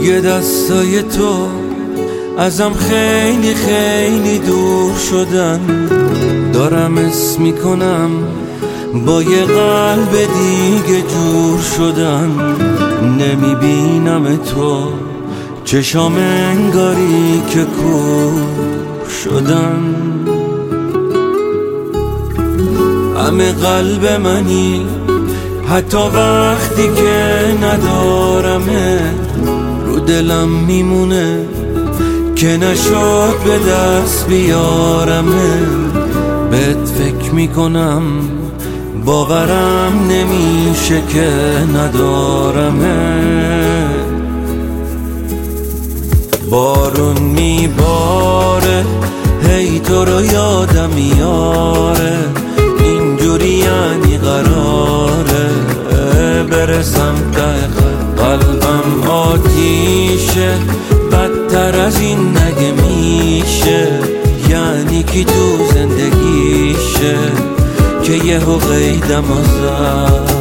دیگه دستای تو ازم خیلی خیلی دور شدن. دارم حس میکنم با یه قلب دیگه جور شدن. نمیبینم تو چشام انگاری که کور شدن. همه قلب منی حتی وقتی که ندارمه، رو دلم میمونه که نشد به دست بیارمه. بهت فکر میکنم باورم نمیشه که ندارمه. بارون میباره هی تو رو یادم میاره، اینجوری یعنی قراره برسم ته قلبم آتیشه. بدتر از این نگه میشه، یعنی کی تو زندگیشه که یهو قیدم آزد.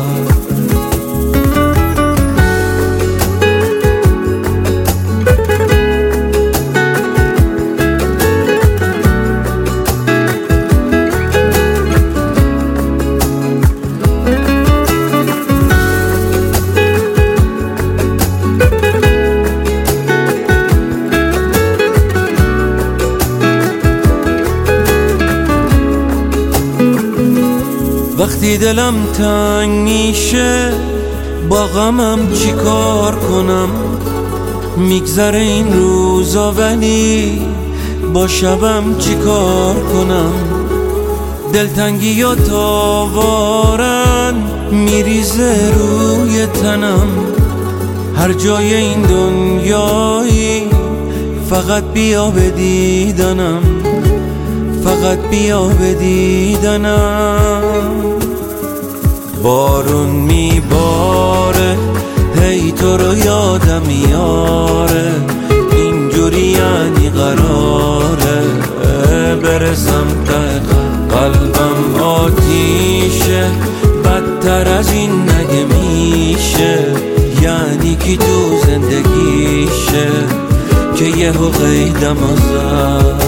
وقتی دلم تنگ میشه با غمم چی کار کنم؟ میگذره این روزا ولی با شبم چی کار کنم؟ دلتنگی یا تاوارن میریزه روی تنم. هر جای این دنیایی فقط بیا به دیدنم، فقط بیا به دیدنم. بارون میباره هی تو رو یادم میاره، اینجوری یعنی قراره برسم ته قلبم آتیشه. بدتر از این نگه میشه، یعنی کی تو زندگیشه که یهو قیدم آزد.